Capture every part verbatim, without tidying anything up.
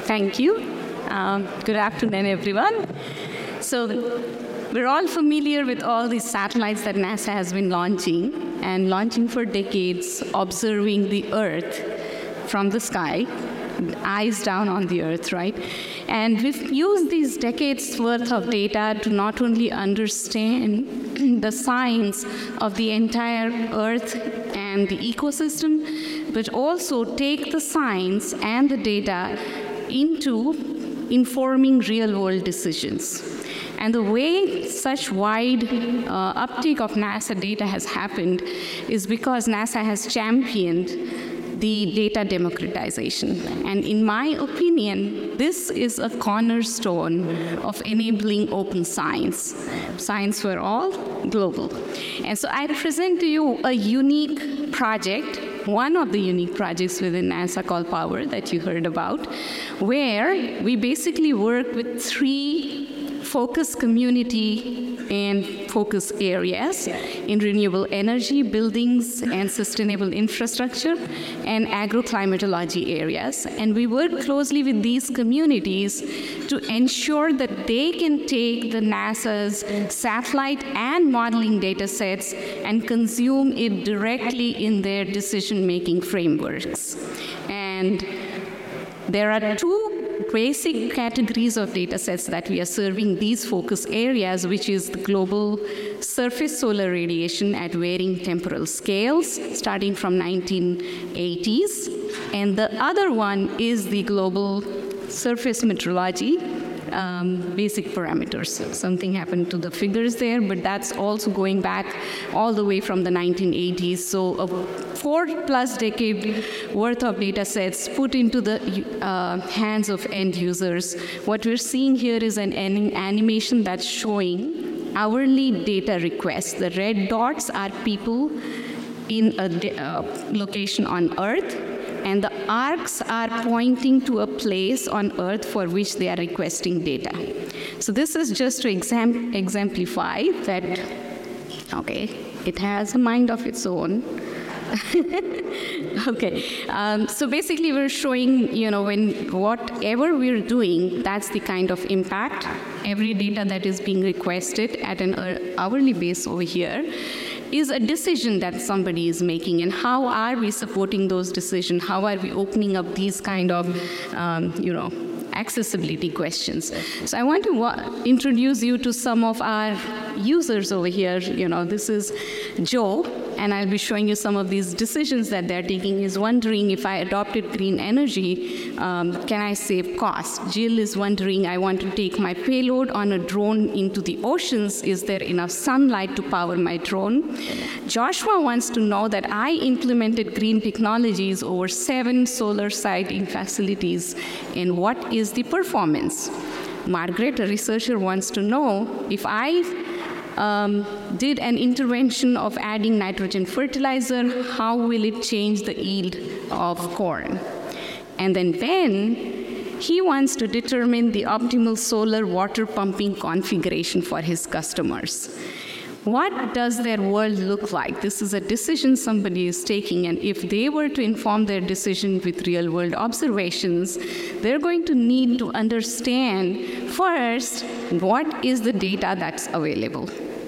Thank you. Um, good afternoon, everyone. So we're all familiar with all these satellites that NASA has been launching and launching for decades, observing the Earth from the sky, eyes down on the Earth, right? And we've used these decades worth of data to not only understand the science of the entire Earth and the ecosystem, but also take the science and the data into informing real-world decisions. And the way such wide uh, uptake of NASA data has happened is because NASA has championed the data democratization. And in my opinion, this is a cornerstone of enabling open science. Science for all, global. And so I present to you a unique project, one of the unique projects within NASA called POWER that you heard about, where we basically work with three focus community and focus areas in renewable energy, buildings, and sustainable infrastructure, and agroclimatology areas. And we work closely with these communities to ensure that they can take the NASA's satellite and modeling data sets and consume it directly in their decision-making frameworks. And there are two basic categories of data sets that we are serving these focus areas, which is the global surface solar radiation at varying temporal scales, starting from nineteen eighties. And the other one is the global surface metrology, um, basic parameters. Something happened to the figures there, but that's also going back all the way from the nineteen eighties. So a four plus decade worth of data sets put into the uh, hands of end users. What we're seeing here is an animation that's showing hourly data requests. The red dots are people in a uh, location on Earth, and the arcs are pointing to a place on Earth for which they are requesting data. So this is just to exam exemplify that, okay, it has a mind of its own. Okay, um, so basically we're showing, you know, when whatever we're doing, that's the kind of impact. Every data that is being requested at an hourly base over here is a decision that somebody is making, and how are we supporting those decisions? How are we opening up these kind of, um, you know, accessibility questions? So I want to wa- introduce you to some of our users over here. You know, this is Joe, and I'll be showing you some of these decisions that they're taking. He's wondering, if I adopted green energy, um, can I save cost? Jill is wondering, I want to take my payload on a drone into the oceans. Is there enough sunlight to power my drone? Joshua wants to know that I implemented green technologies over seven solar siting facilities, and what is the performance? Margaret, a researcher, wants to know, if I um, did an intervention of adding nitrogen fertilizer, how will it change the yield of corn? And then Ben, he wants to determine the optimal solar water pumping configuration for his customers. What does their world look like? This is a decision somebody is taking, and if they were to inform their decision with real-world observations, they're going to need to understand first, what is the data that's available?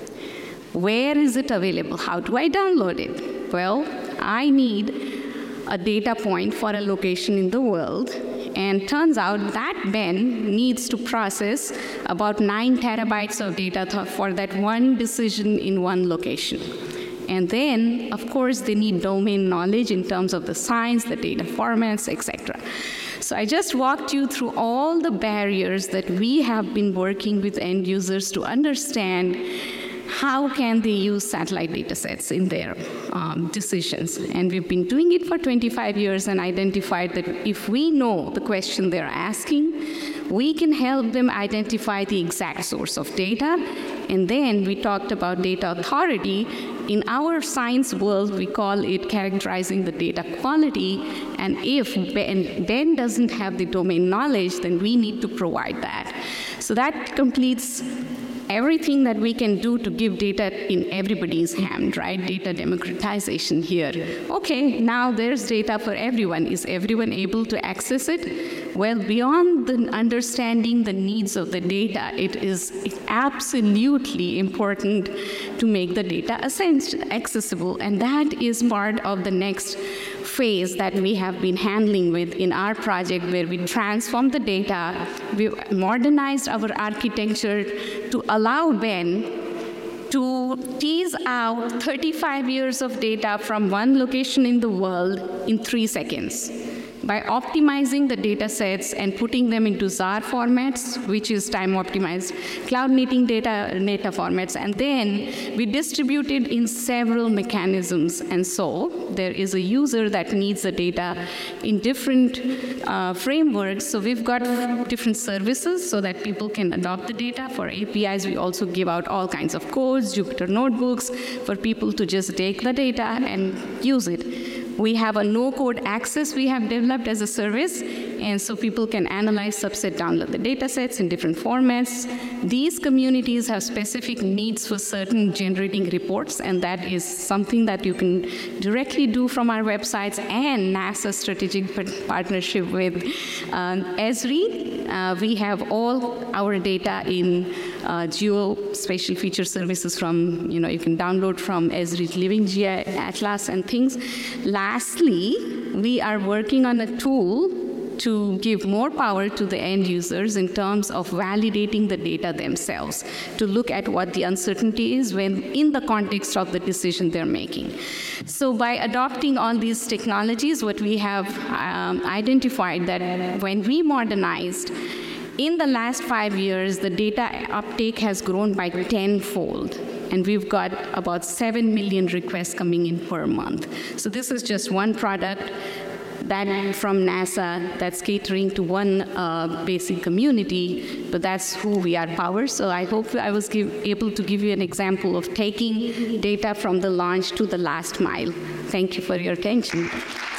Where is it available? How do I download it? Well, I need a data point for a location in the world, and turns out that Ben needs to process about nine terabytes of data th- for that one decision in one location. And then, of course, they need domain knowledge in terms of the science, the data formats, et cetera. So I just walked you through all the barriers that we have been working with end users to understand how can they use satellite data sets in their um, decisions. And we've been doing it for twenty-five years and identified that if we know the question they're asking, we can help them identify the exact source of data. And then we talked about data authority. In our science world, we call it characterizing the data quality. And if Ben, Ben doesn't have the domain knowledge, then we need to provide that. So that completes everything that we can do to give data in everybody's hand, right? Data democratization here. Okay, now there's data for everyone. Is everyone able to access it? well, beyond the understanding the needs of the data, it is absolutely important to make the data accessible, and that is part of the next phase that we have been handling with in our project, where we transform the data, we modernized our architecture to allow Ben to tease out thirty-five years of data from one location in the world in three seconds. By optimizing the data sets and putting them into Z A R formats, which is time-optimized cloud-native data, data formats, and then we distribute it in several mechanisms. And so there is a user that needs the data in different uh, frameworks. So we've got different services so that people can adopt the data. For A P Is, we also give out all kinds of codes, Jupyter notebooks, for people to just take the data and use it. We have a no-code access we have developed as a service, and so people can analyze, subset, download the data sets in different formats. These communities have specific needs for certain generating reports, and that is something that you can directly do from our websites and NASA's strategic partnership with um, Esri. Uh, we have all our data in uh, geospatial feature services from, you know, you can download from Esri Living G I Atlas and things. Lastly, we are working on a tool to give more power to the end users in terms of validating the data themselves, to look at what the uncertainty is when in the context of the decision they're making. So by adopting all these technologies, what we have um, identified that when we modernized, in the last five years, the data uptake has grown by tenfold. And we've got about seven million requests coming in per month. So this is just one product that from NASA that's catering to one uh, basic community, but that's who we are powered. So I hope I was give, able to give you an example of taking data from the launch to the last mile. Thank you for your attention.